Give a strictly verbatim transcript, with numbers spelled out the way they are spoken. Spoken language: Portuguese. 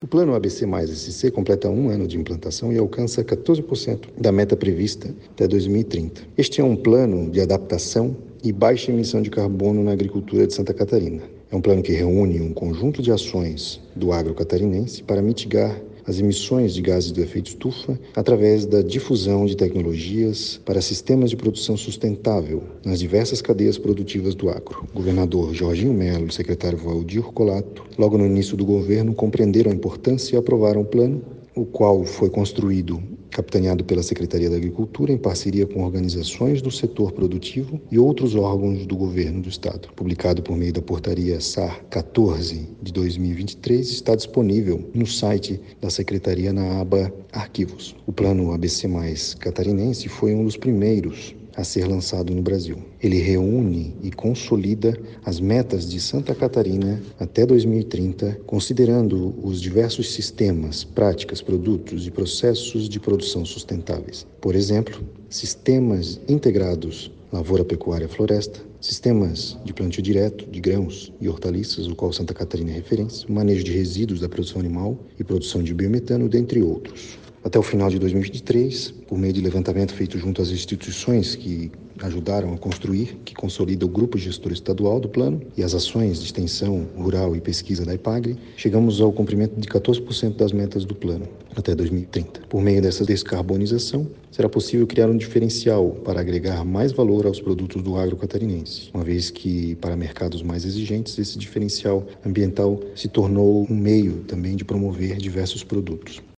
plano A B C mais S C completa um ano de implantação e alcança quatorze por cento da meta prevista até dois mil e trinta. Este é um plano de adaptação e baixa emissão de carbono na agricultura de Santa Catarina. É um plano que reúne um conjunto de ações do agro catarinense para mitigar as emissões de gases do efeito estufa através da difusão de tecnologias para sistemas de produção sustentável nas diversas cadeias produtivas do agro. O governador Jorginho Melo e o secretário Valdir Colato, logo no início do governo, compreenderam a importância e aprovaram o plano, o qual foi construído capitaneado pela Secretaria da Agricultura, em parceria com organizações do setor produtivo e outros órgãos do governo do estado. Publicado por meio da portaria S A R quatorze de dois mil e vinte e três, está disponível no site da Secretaria na aba Arquivos. O Plano A B C mais catarinense foi um dos primeiros a ser lançado no Brasil. Ele reúne e consolida as metas de Santa Catarina até dois mil e trinta, considerando os diversos sistemas, práticas, produtos e processos de produção sustentáveis. Por exemplo, sistemas integrados lavoura, pecuária, floresta, sistemas de plantio direto de grãos e hortaliças, o qual Santa Catarina é referência, manejo de resíduos da produção animal e produção de biometano, dentre outros. Até o final de dois mil e vinte e três, por meio de levantamento feito junto às instituições que ajudaram a construir, que consolida o Grupo Gestor Estadual do Plano e as ações de extensão rural e pesquisa da EPAGRE, chegamos ao cumprimento de quatorze por cento das metas do Plano até dois mil e trinta. Por meio dessa descarbonização, será possível criar um diferencial para agregar mais valor aos produtos do agro catarinense, uma vez que, para mercados mais exigentes, esse diferencial ambiental se tornou um meio também de promover diversos produtos.